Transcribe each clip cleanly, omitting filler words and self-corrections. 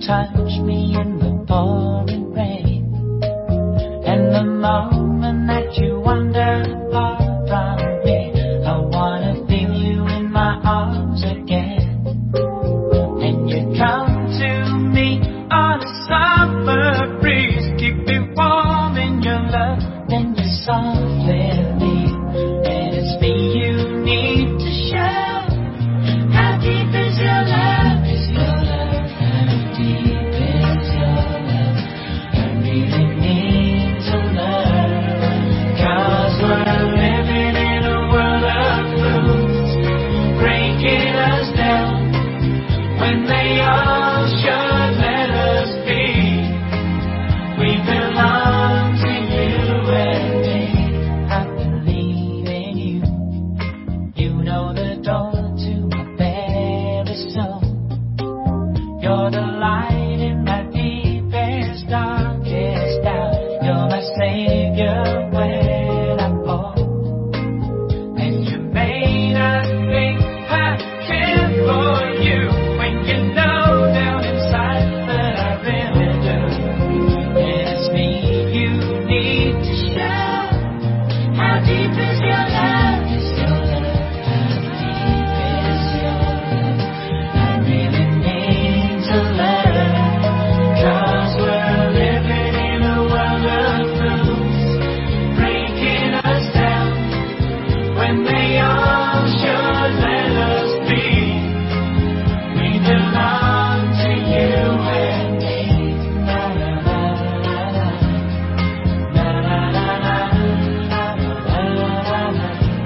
touch me in the pouring rain. And the moment that you wander far from me, I wanna feel you in my arms again. And you come to me on a summer breeze, keep me warm in your love, then you softly leave. And it's me you need to show. How deep is your love? Is your love? How deep is your love? I really need to learn. 'Cause we're living in a world of fools, breaking us down when they all should let us be. We belong to you and me. I believe in you. You know the door to my very soul. You're the light in my deepest, darkest doubt. You're my savior when I fall. And you made us think I care for you, when you know down inside that I really do. And it's me you need to show. How deep is your love? Is your love? How deep is your love? I really need to learn. 'Cause we're living in a world of fools, breaking us down when they all should let us be. We belong to you and me. Na na na na na na na na na na na na na.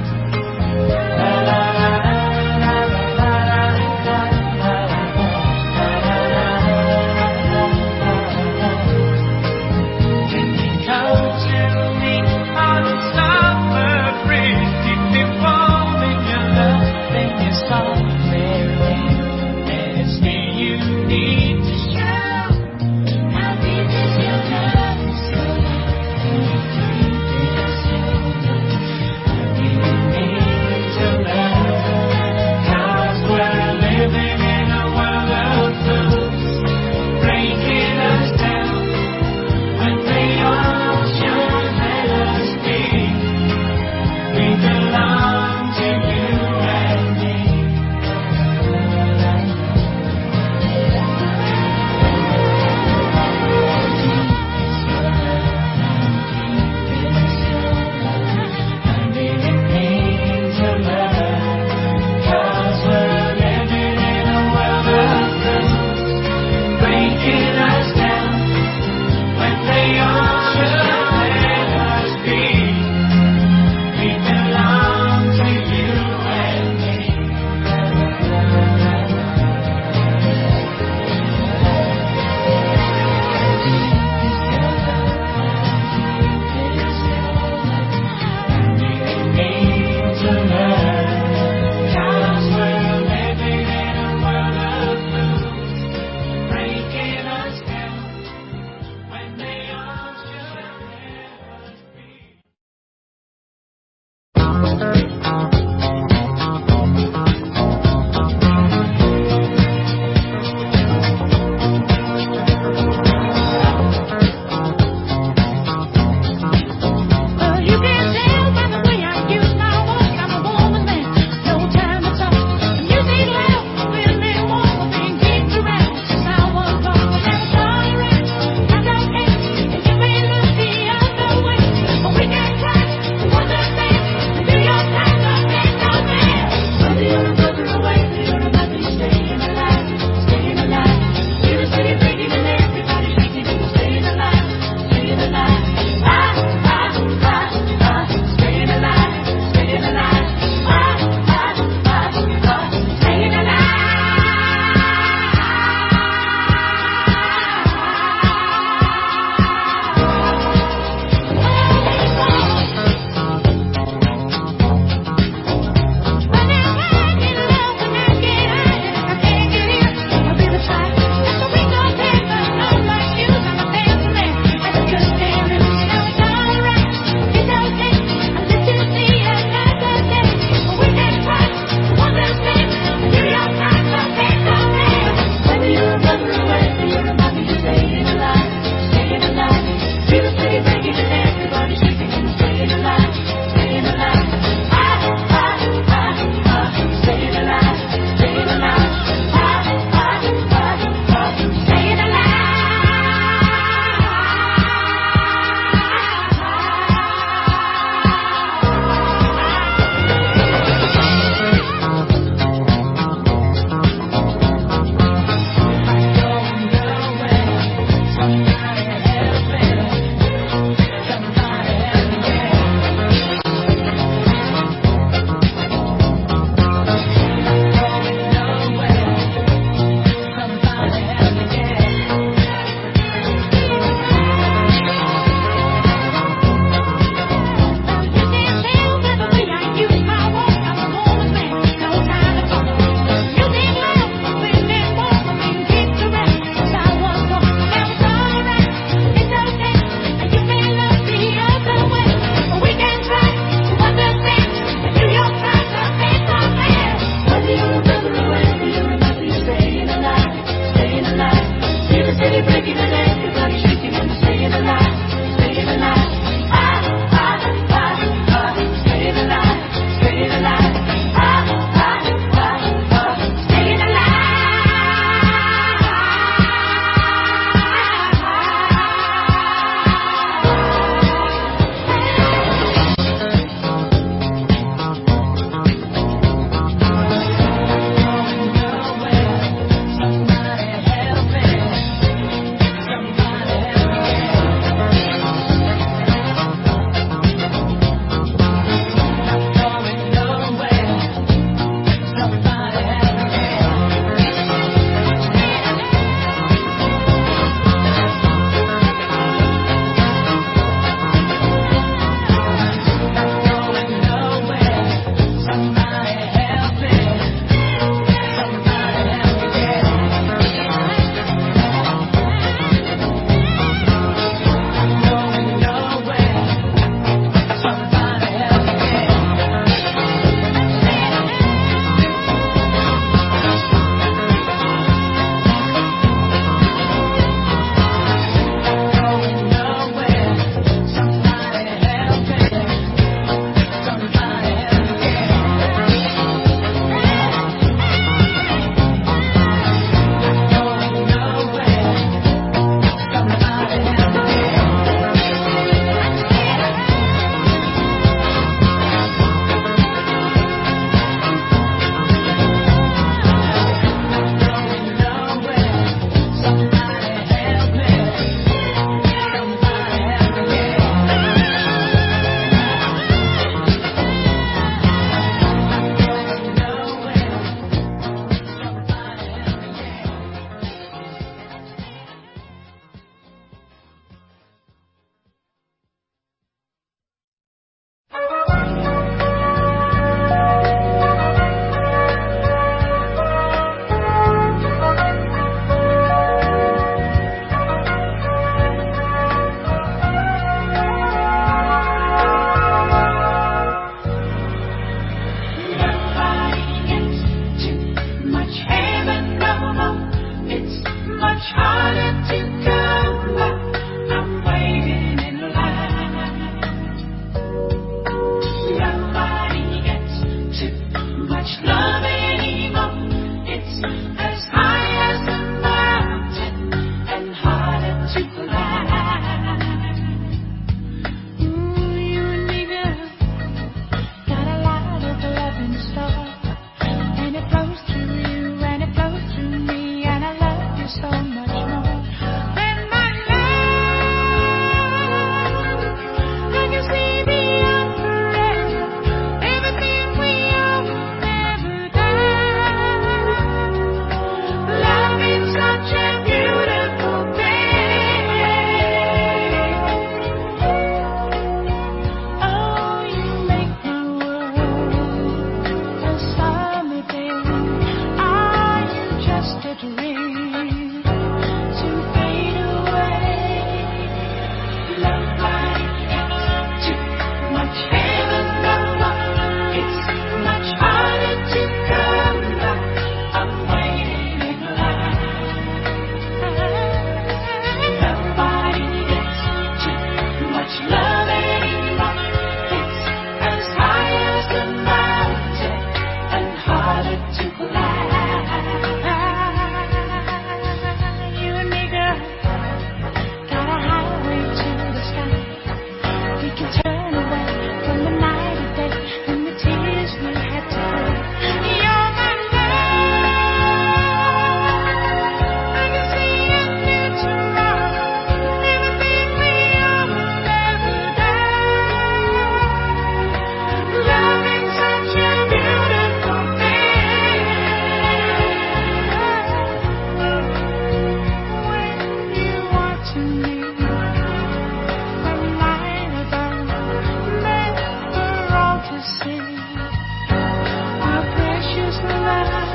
say, our precious love.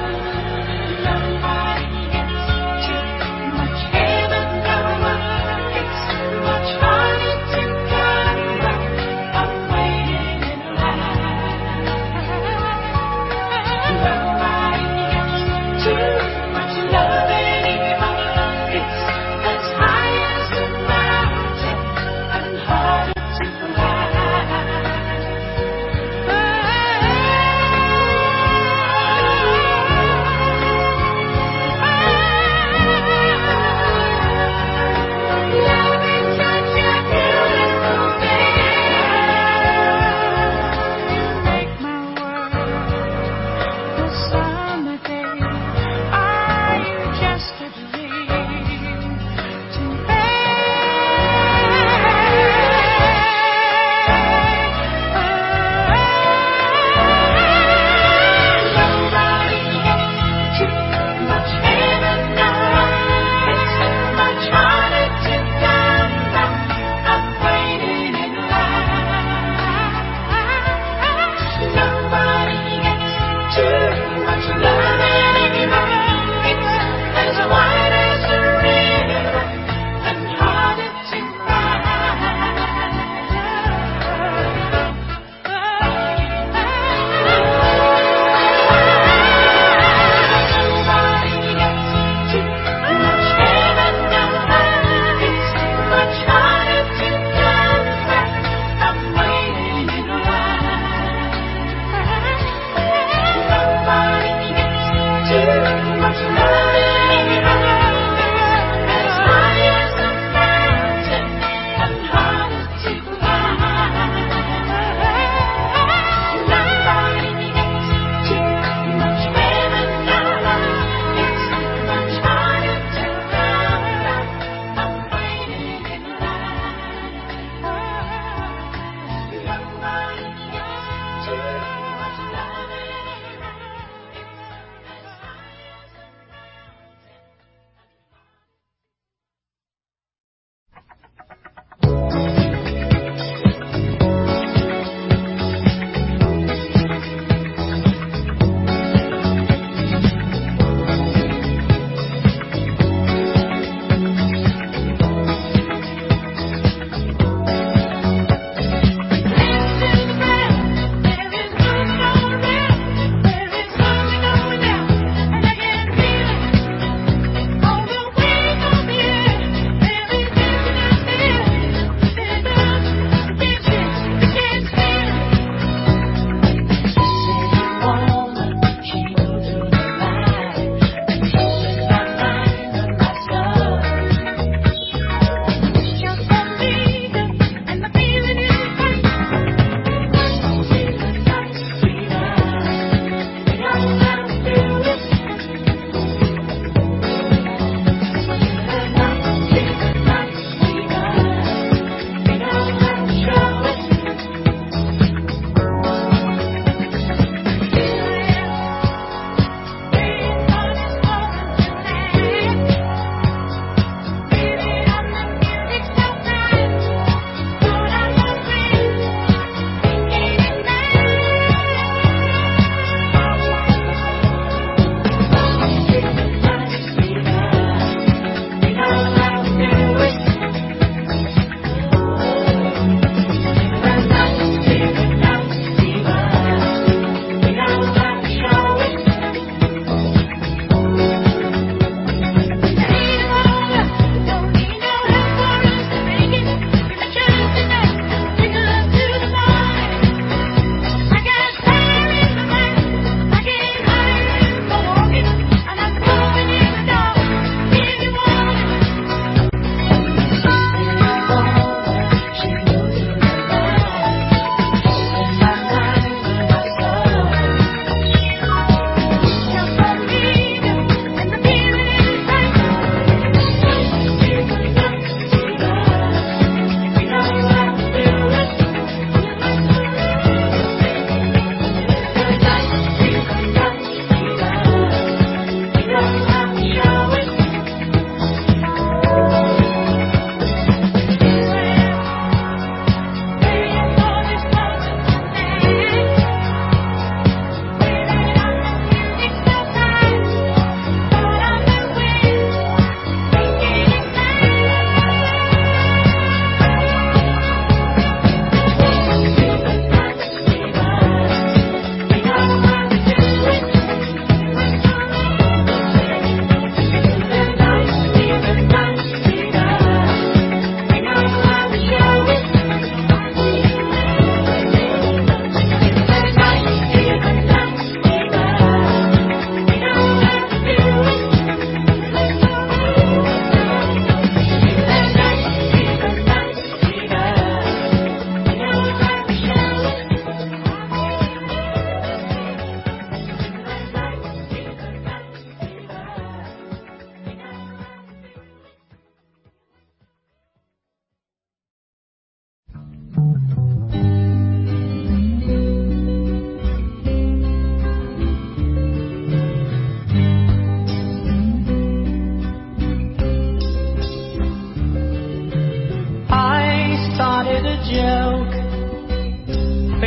Nobody gets too much heaven, no one gets much harder to come by. I'm waiting in line. Nobody gets too much love anymore. It's as high as a mountain and harder to climb.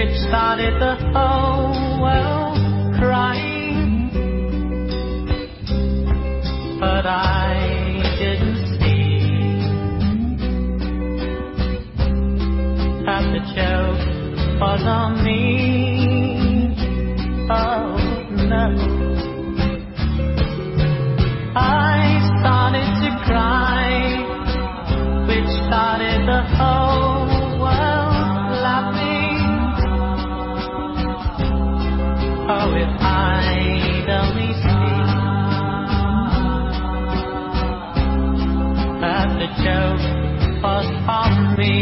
which started the whole world crying. But I didn't see that the joke was on me. Oh no. I started to cry, which started the whole world laughing. Oh, if I'd only seen that the joke was on me.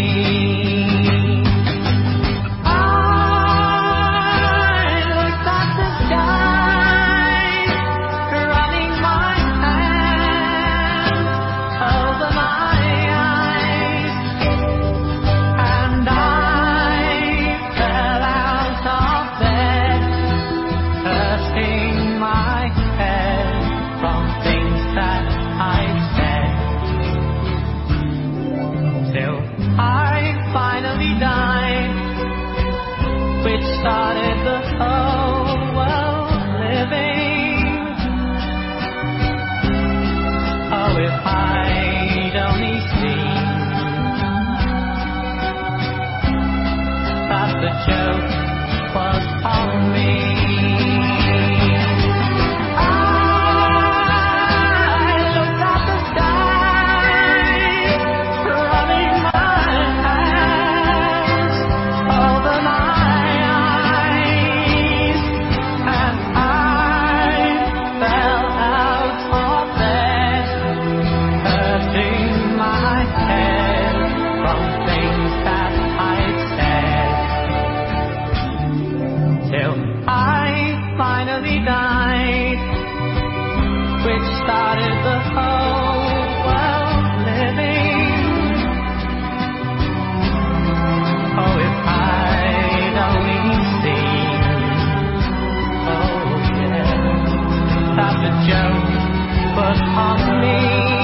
Started the whole world living. Oh, if I'd only seen that the joke was on me. Started the whole world living. Oh, if I'd only seen, oh yeah, that the joke was on me.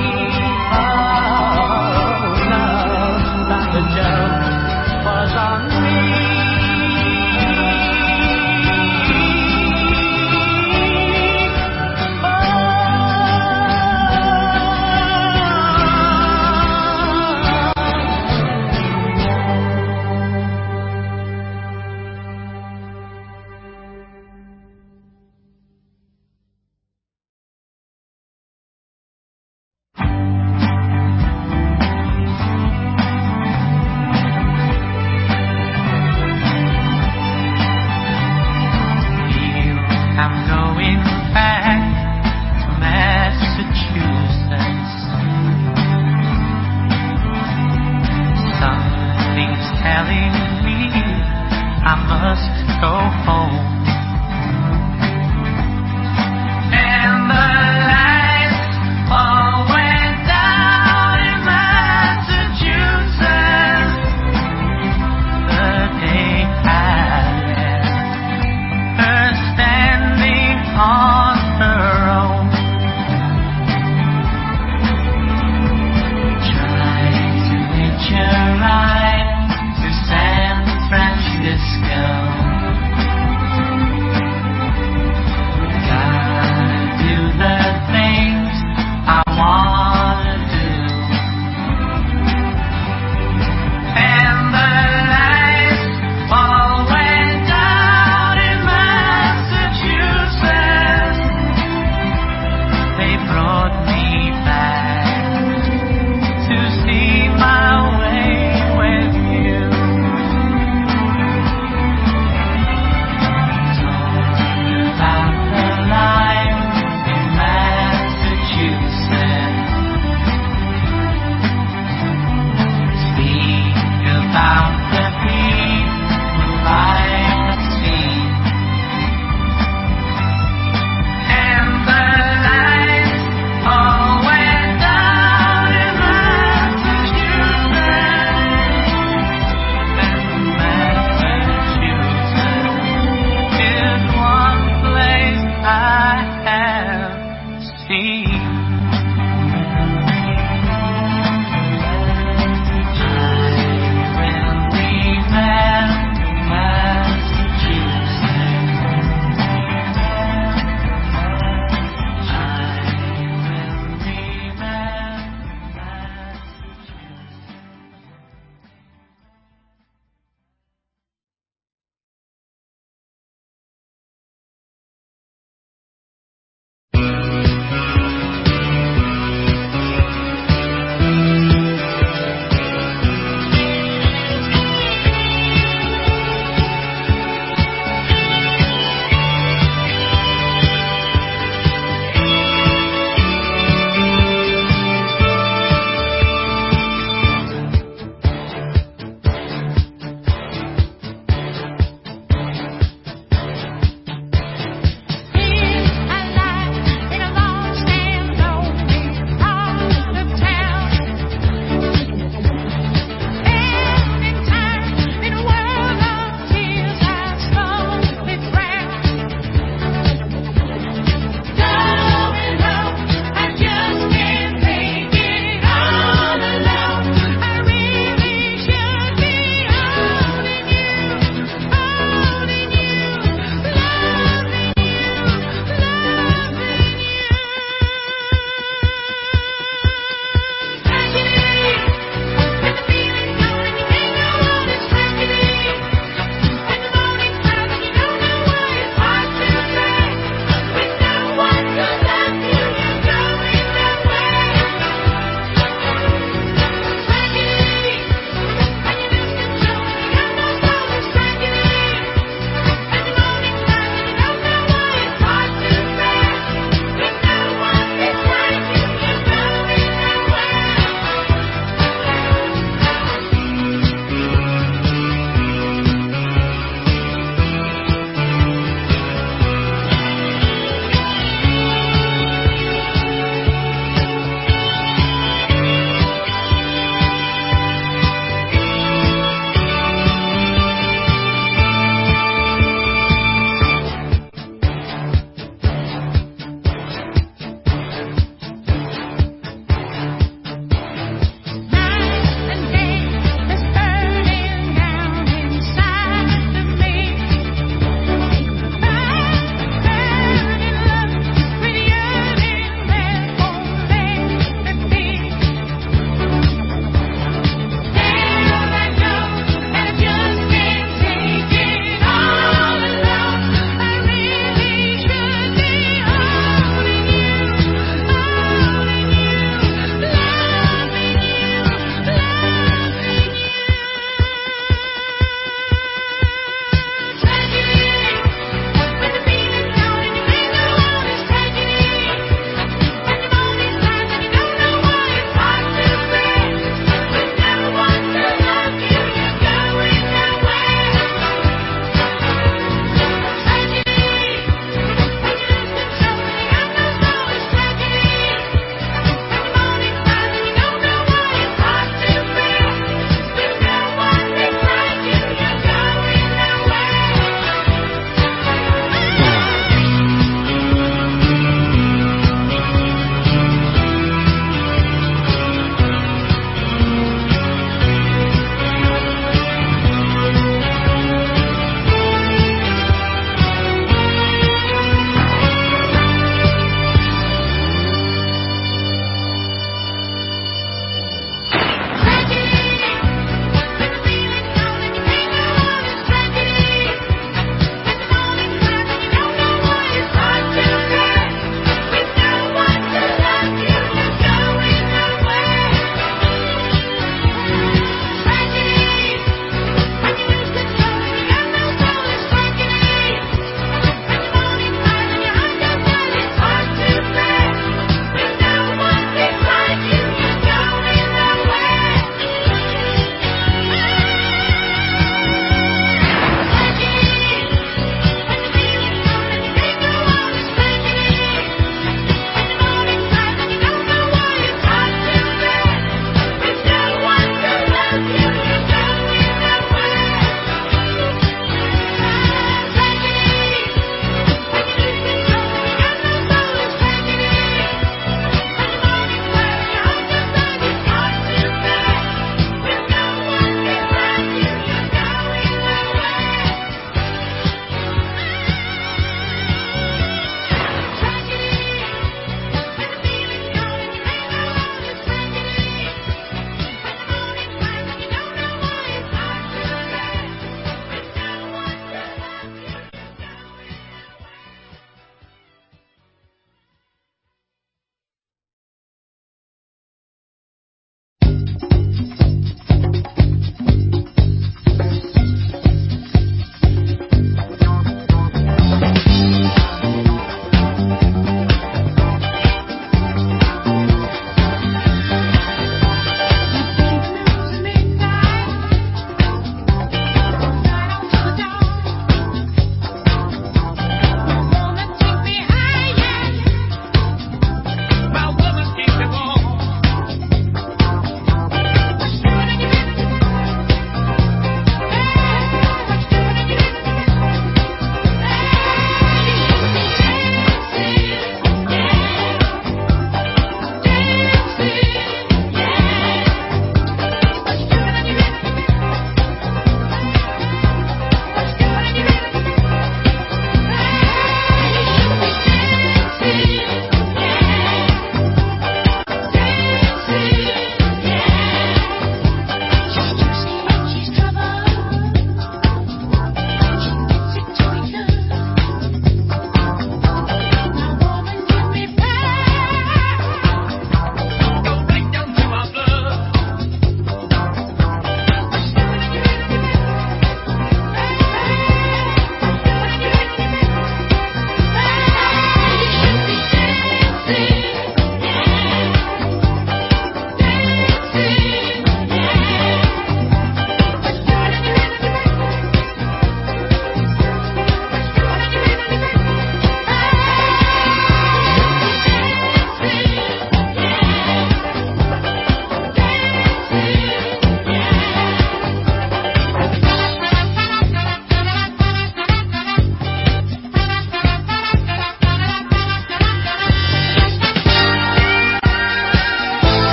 Oh no, that the joke was on me. Francisco.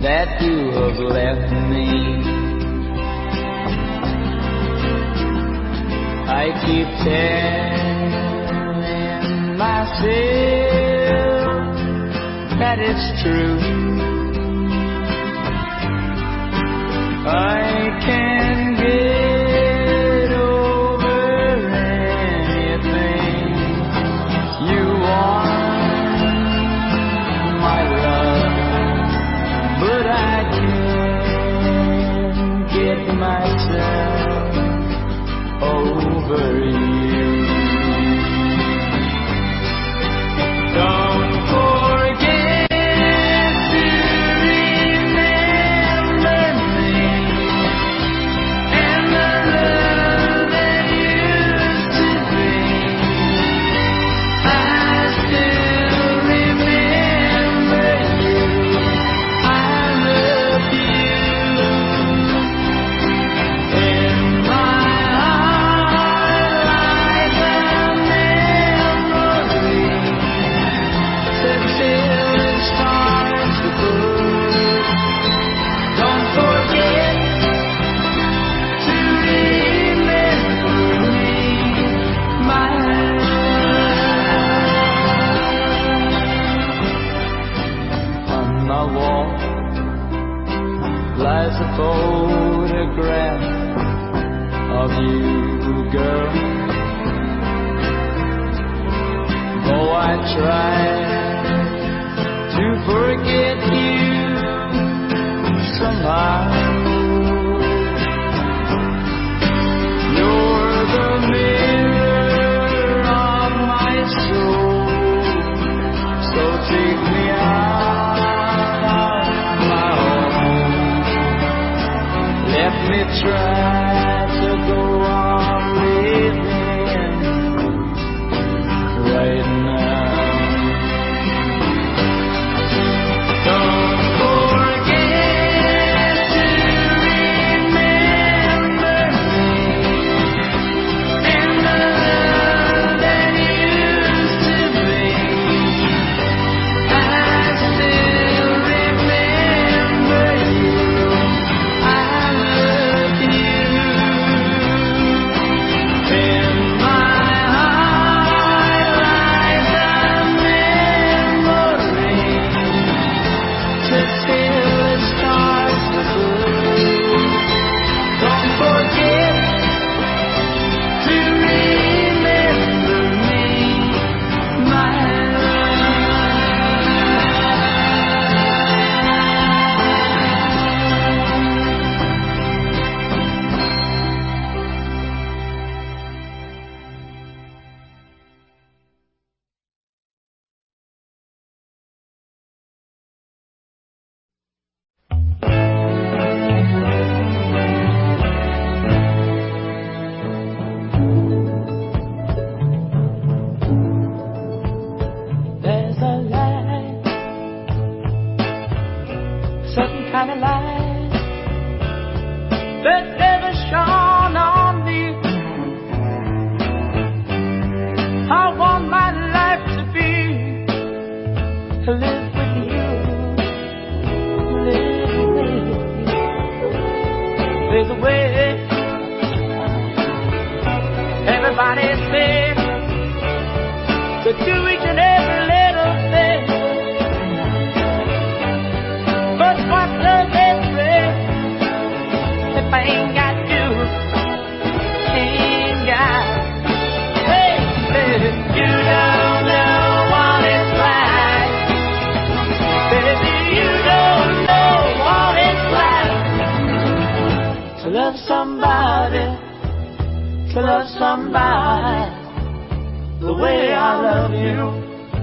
that you have left me. I keep telling myself that it's true. I can get over anything you want, my love, but I can't get myself over you. Don't forget to remember me and the love that used to be. I still remember you. I love you. In my heart lies a memory till it starts to burn. Don't forget to remember me, my love. On my wall lies a photograph of you, girl. Though I try to forget you somehow, you're the mirror of my soul. So take me out of my home. Let me try to go on living right now. Don't forget to remember me and the love that used to be. I still remember you. I love you. In my heart lies a memory till it starts to burn. Don't forget to remember me, my There's a light, certain kind of light that never shone on me. I want my life to be to live with you, live with you. There's a way everybody says to do each and every little thing. But what does it bring if I ain't got you? Ain't got. Hey, baby, you don't know what it's like. Baby, you don't know what it's like to love somebody, to love somebody the way I love you.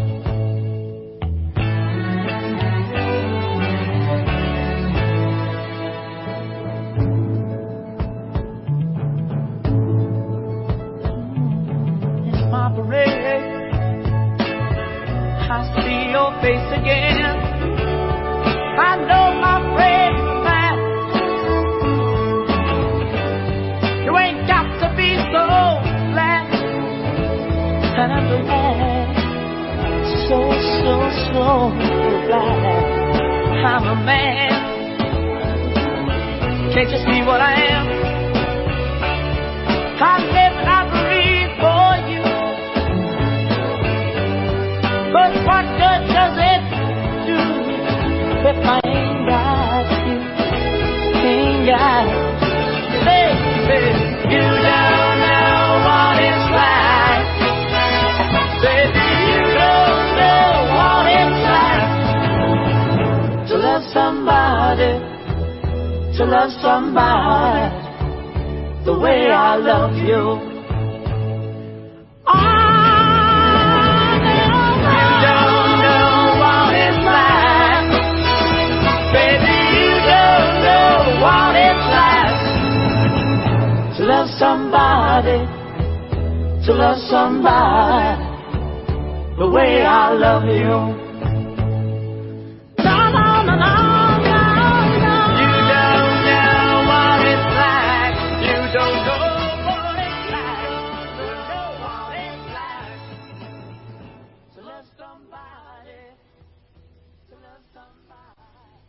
It's my parade. I see your face again. I know my friend man. You ain't got to be so glad. And I'm glad, so glad I'm a man. Can't you see what I am? I live and I breathe for you. But what good does it do if I ain't got you? Ain't got you. Baby, you don't know what it's like. Baby, you don't know what it's like to love somebody, to love somebody the way I love you. Somebody, to love somebody the way I love you. No, no, no, no, no, no. You don't know what it's like. You don't know what it's like. You don't know what it's like to love somebody, to love somebody.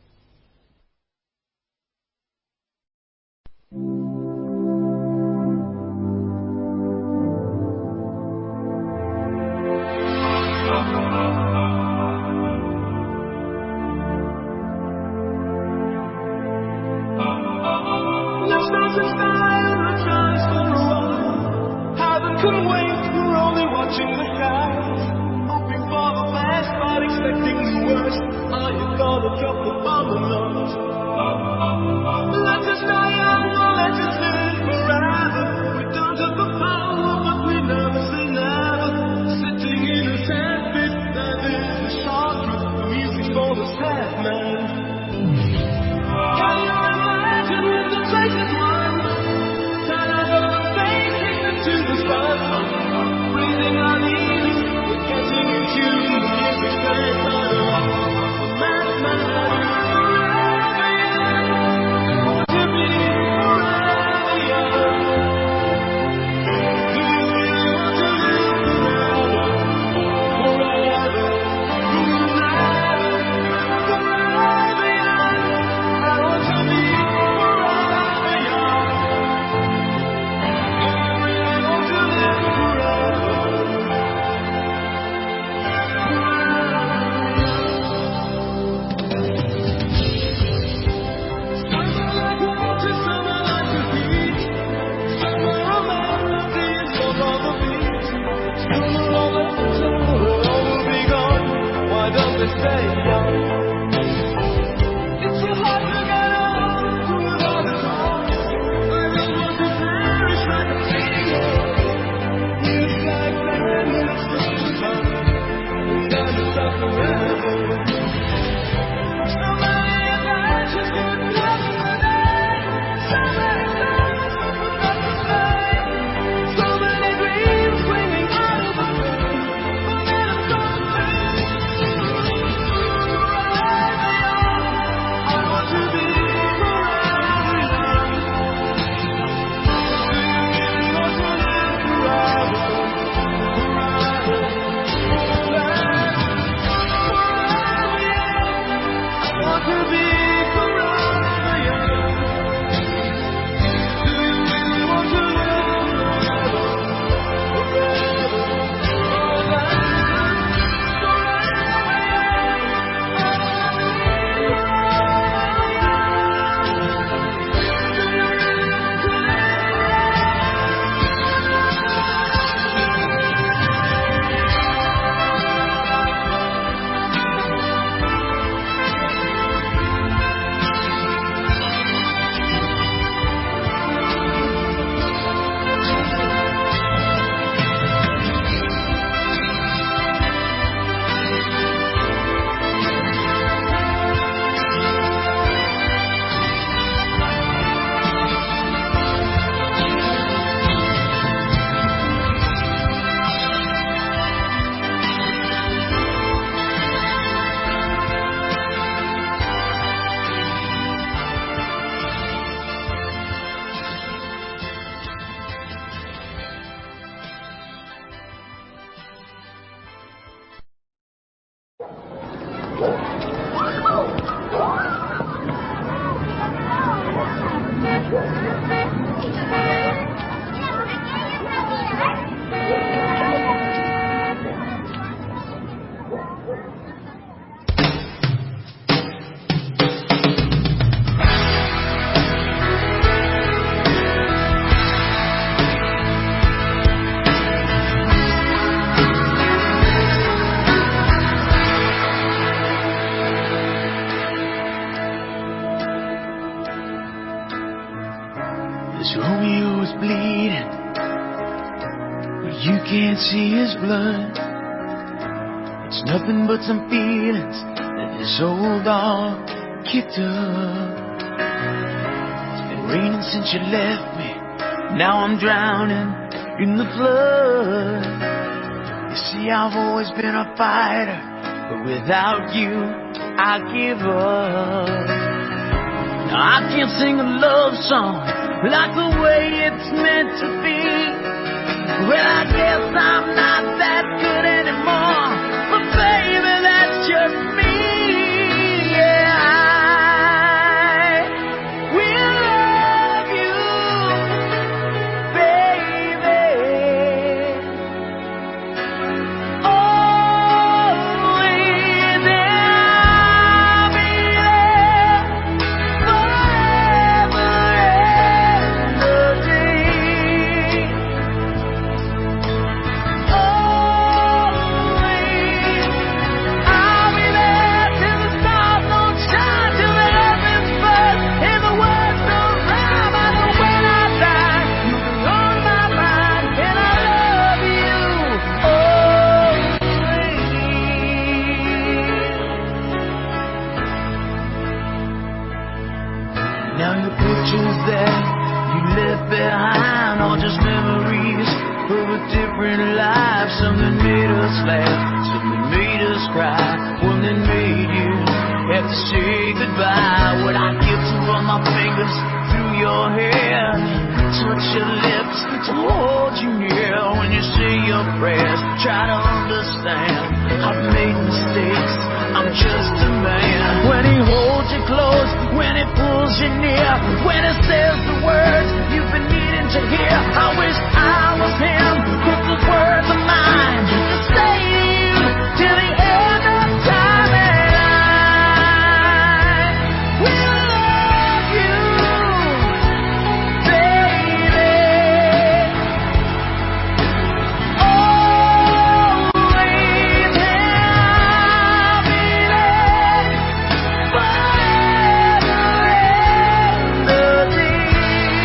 Couldn't wait, we're only watching the skies, hoping for the best but expecting the worst. Are you gonna drop the bomb or not? Let us die young or let us live forever. We don't have the power but we never say never. Sitting in a sandpit, that is the short route. The music for the sad man. Can you imagine when the place is won? Turn over the face, listen to the sun. Breathing uneasy, we're getting in tune. The music's very tired of the madman. Forever young, to be forever young. Do you really want to live forever? Forever, forever, forever young. I want to be forever young. Stay young. It's so hard to get on with all the talk. I just want to perish like a finger. It's like that when it's just the sun. And I'm stuck forever. So many adventures could come today. So many songs we forgot to say. So many dreams swinging out of the moon. But then I'm gone away. Romeo is bleeding, but you can't see his blood. It's nothing but some feelings that this old dog kicked up. It's been raining since you left me, now I'm drowning in the flood. You see, I've always been a fighter, but without you, I give up. Now I can't sing a love song like the way it's meant to be. Well, I guess I'm not that good anymore, but baby, that's just me. Yeah, I will love you, baby, always, and I'll be there forever and a day. Always, I'll be there till the stars don't shine, till the heavens burst, and the words don't rhyme. I know when I die, you'll be on my mind, and I love you always. Now your pictures that you left behind are just memories of a different life. Some that made us laugh, some that made us cry, one that made you have to say goodbye. What I give to run my fingers through your hair, touch your lips to hold you near. When you say your prayers, try to understand, I've made mistakes, I'm just a man. When he holds you close, when he pulls you near, when he says the words you've been needing to hear, I wish I was him, 'cause those words are mine to say to you till the end of time. And I will love you, baby, always, and I'll be there forever and a day.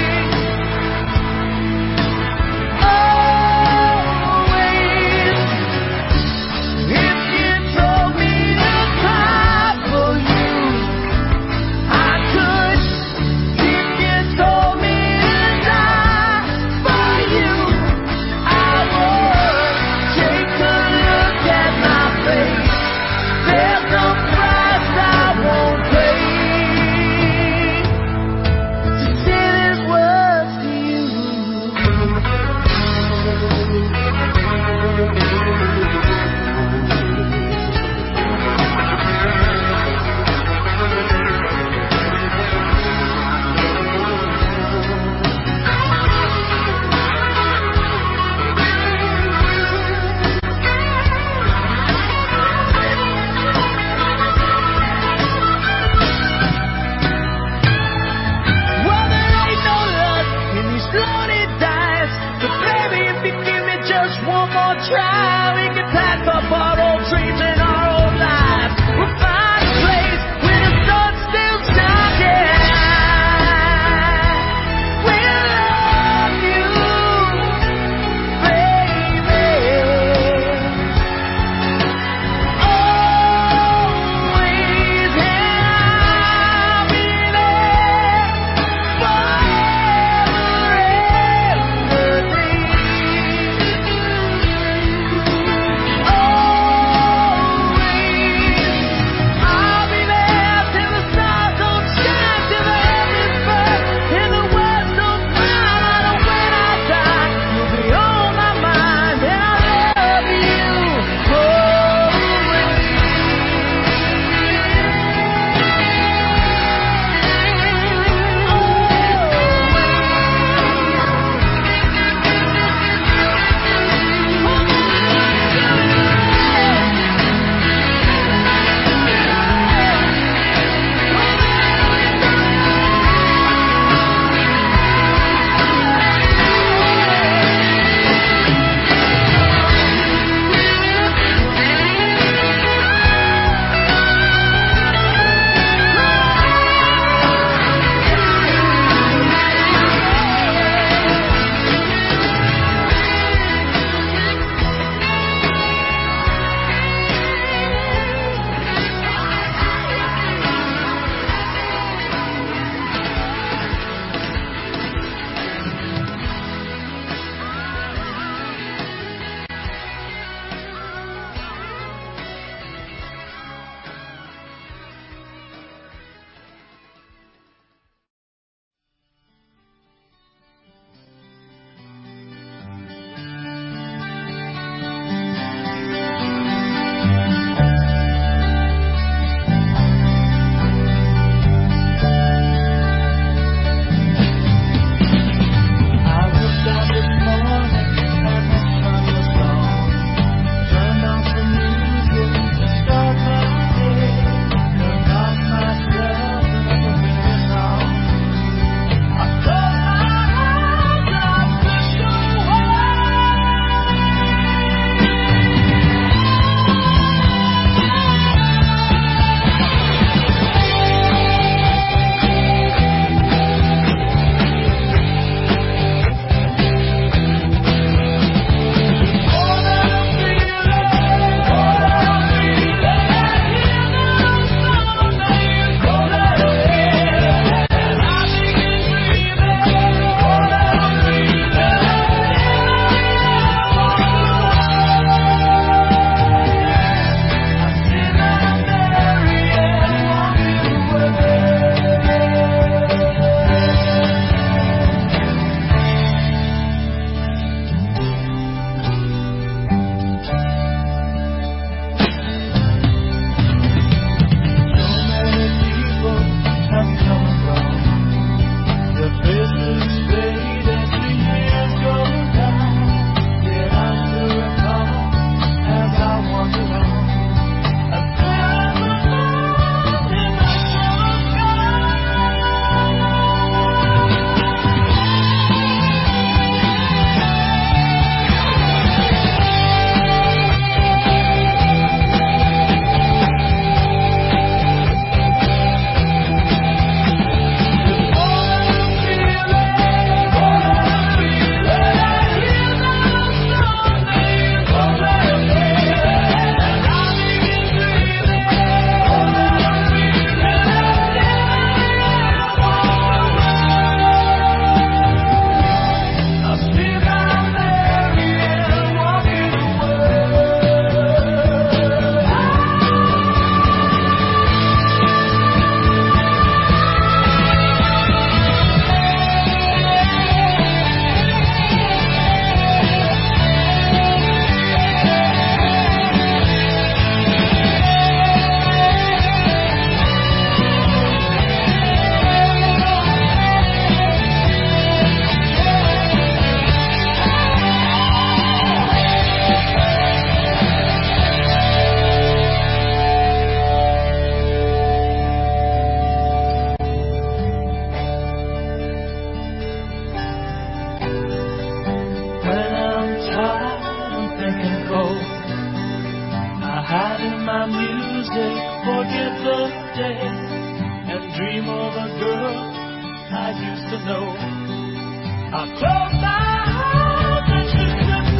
music, forget the day, and dream of a girl I used to know. I close my eyes and she slips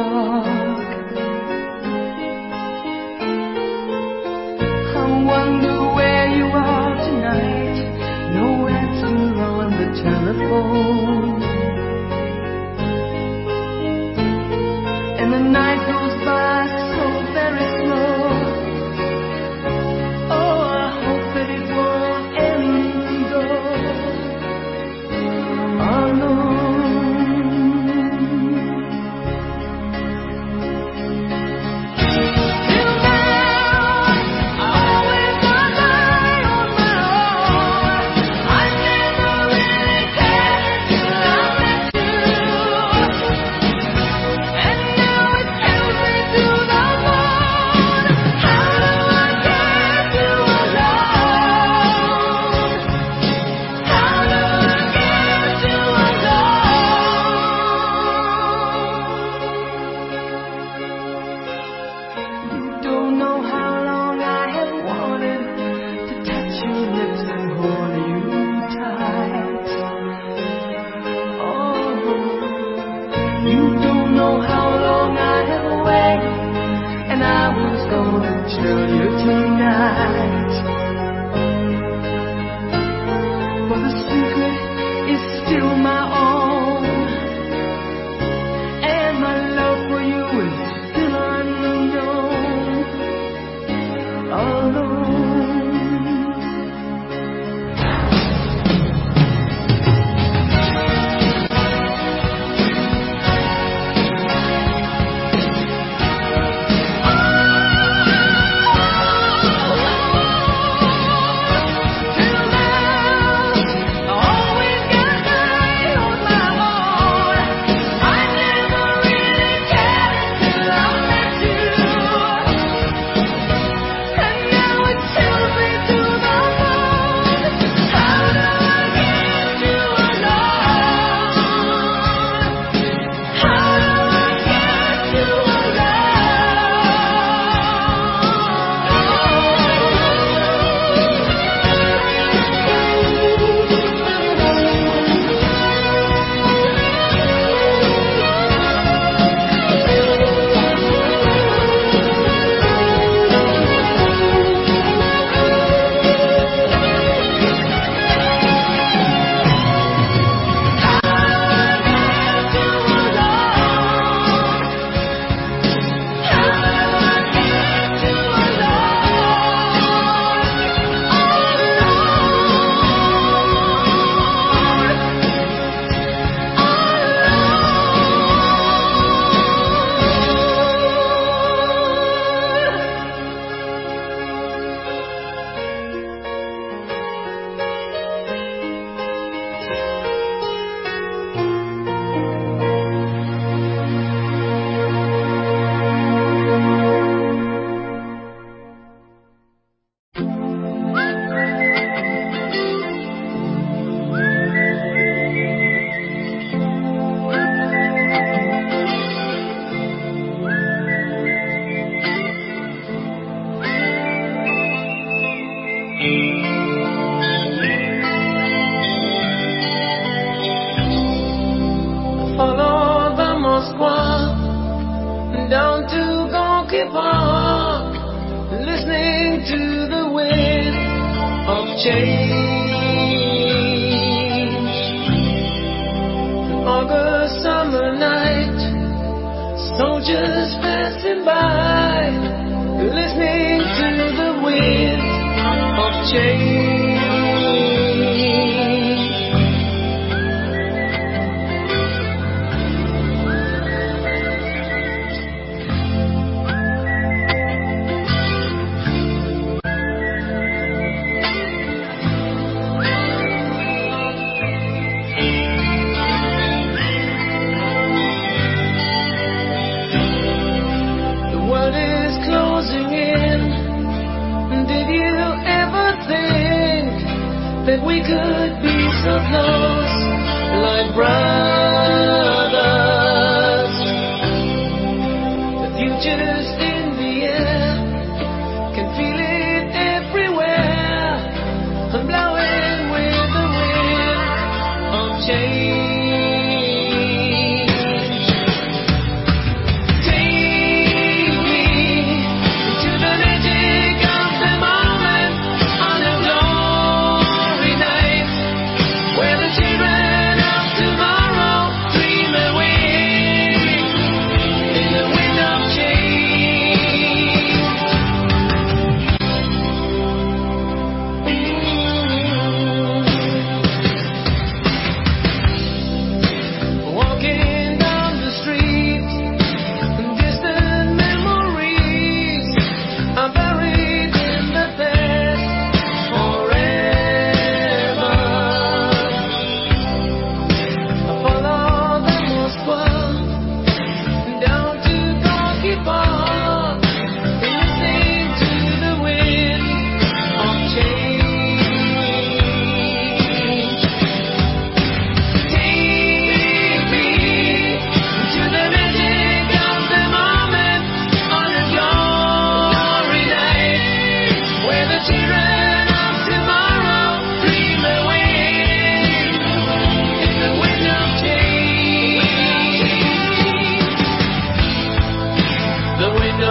dark. I wonder where you are tonight. No answer on the telephone. And the night goes by so very slow. Oh, I hope that it won't end though.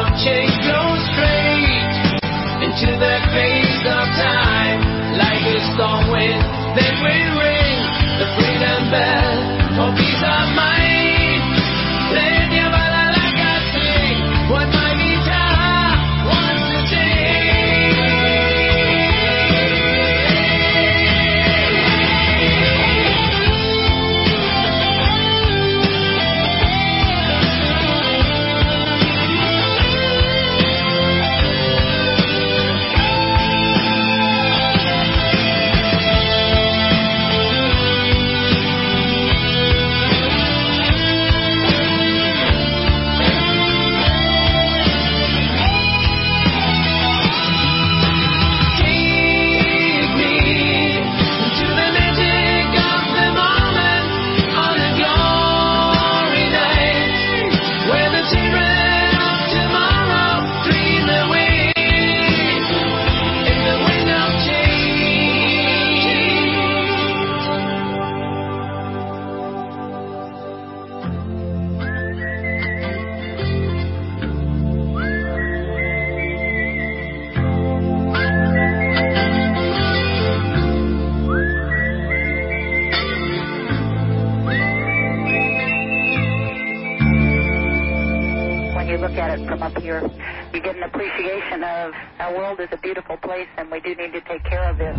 change goes straight into the face of time. Like a storm wind, then we ring the freedom bell for peace of mind. Then you bala like I sing what my guitar wants to sing. Look at it from up here, you get an appreciation of our world is a beautiful place and we do need to take care of it.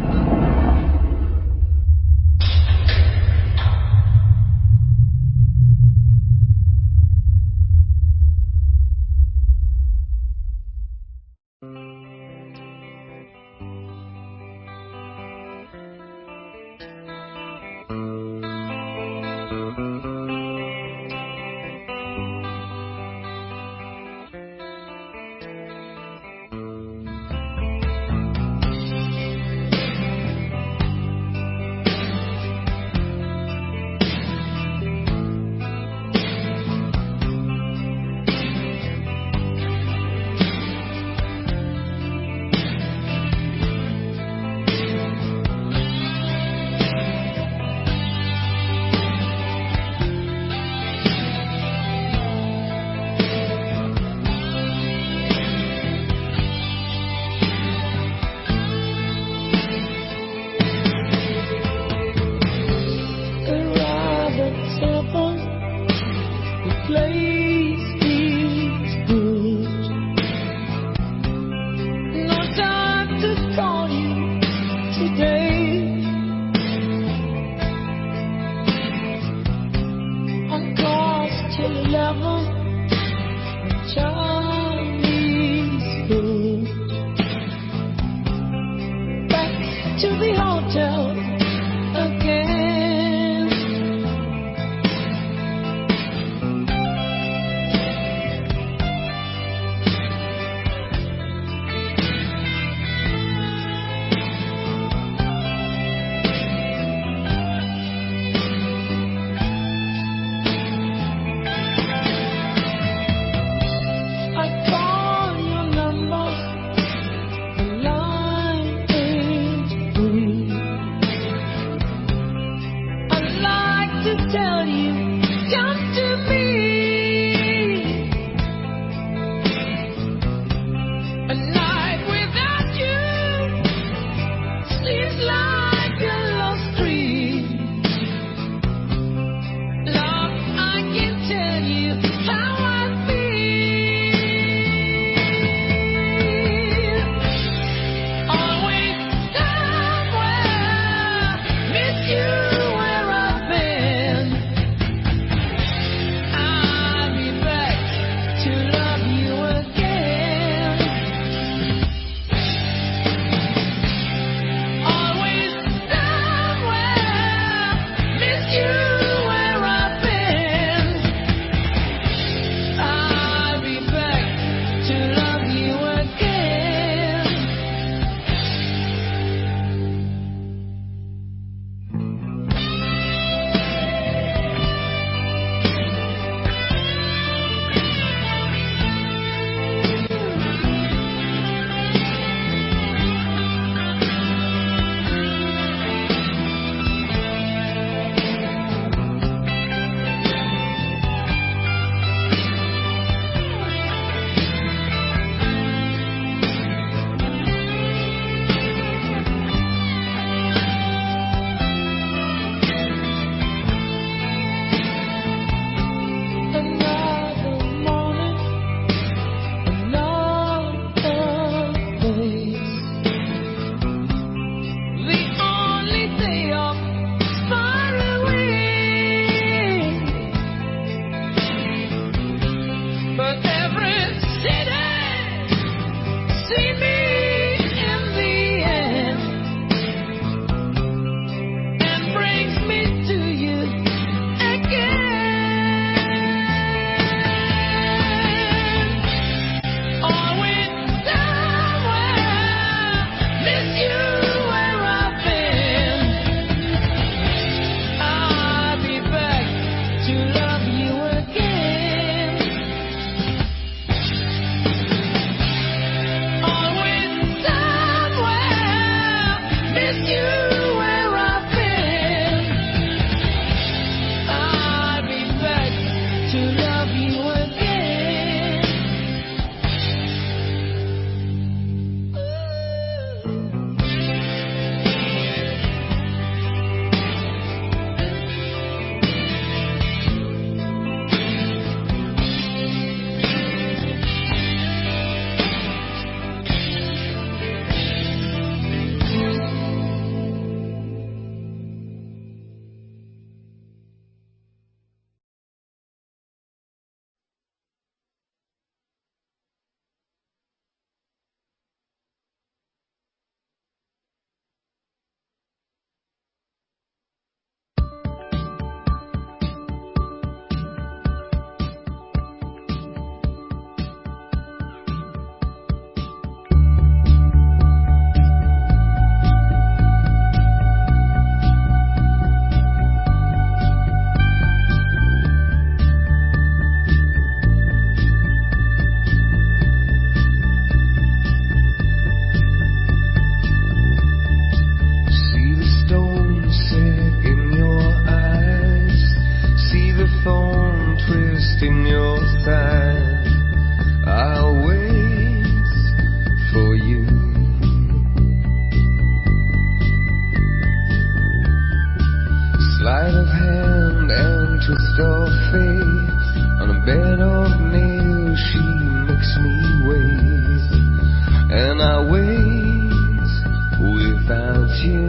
and I wait without you,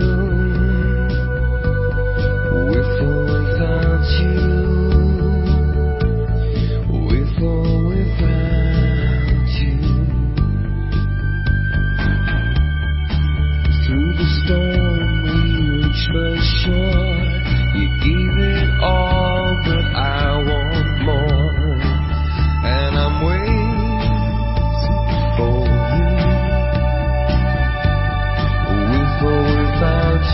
with or without you, with or without you. Through the storm we reached the shore. You gave it all, but I want more, and I'm waiting for you, with or without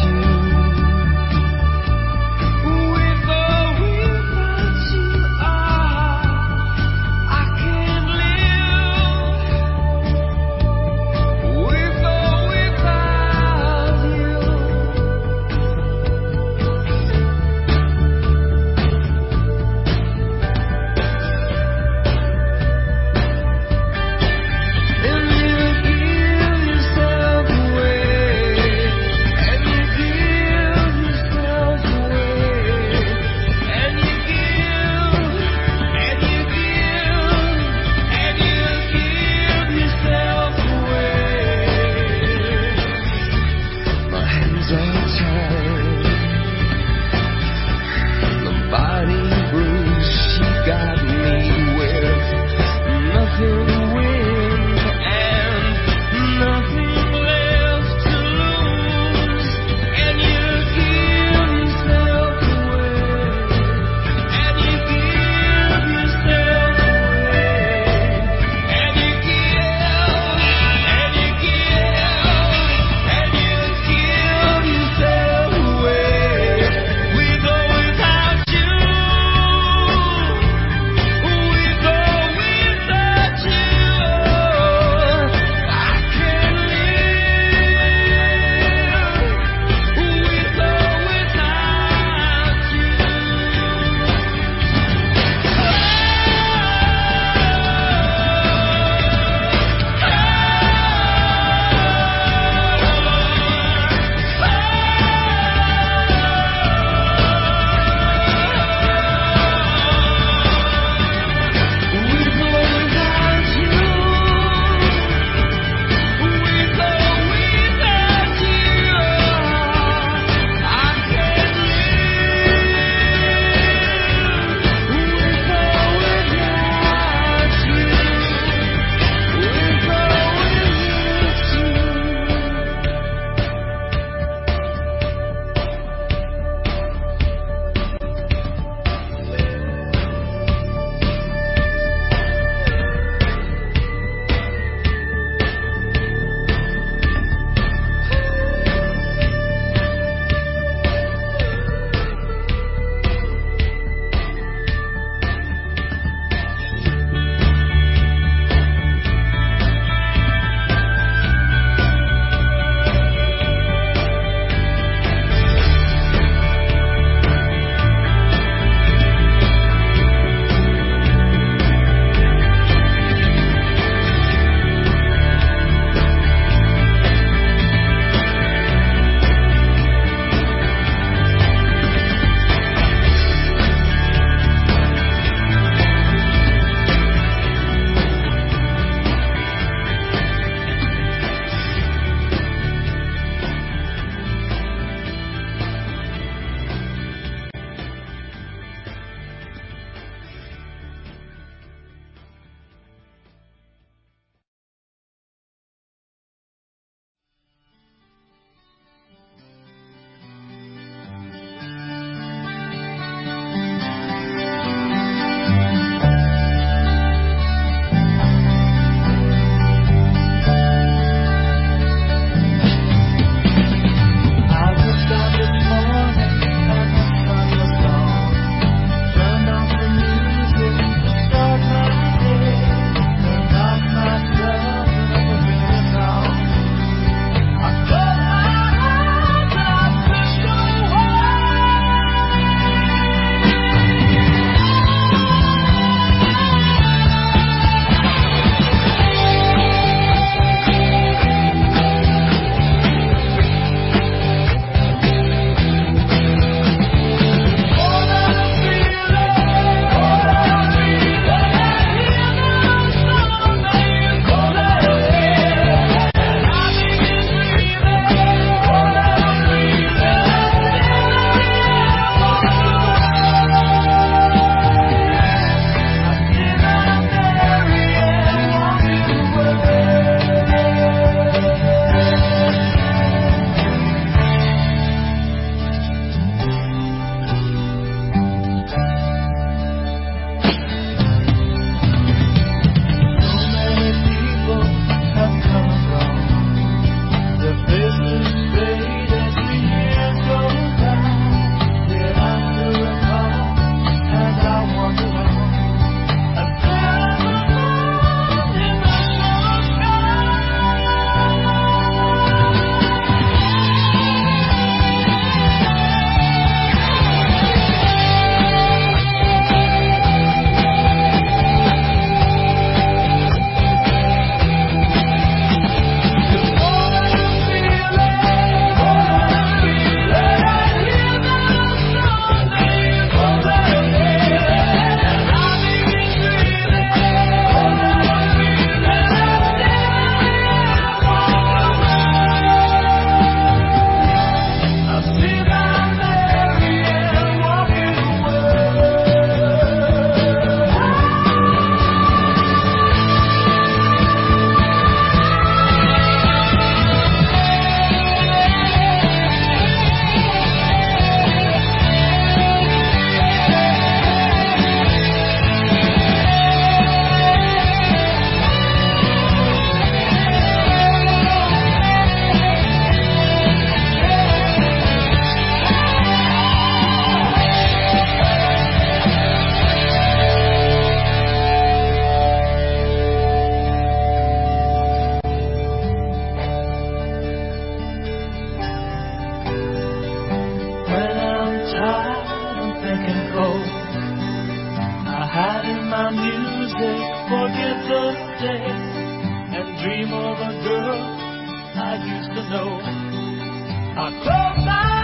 day and dream of a girl I used to know. I close my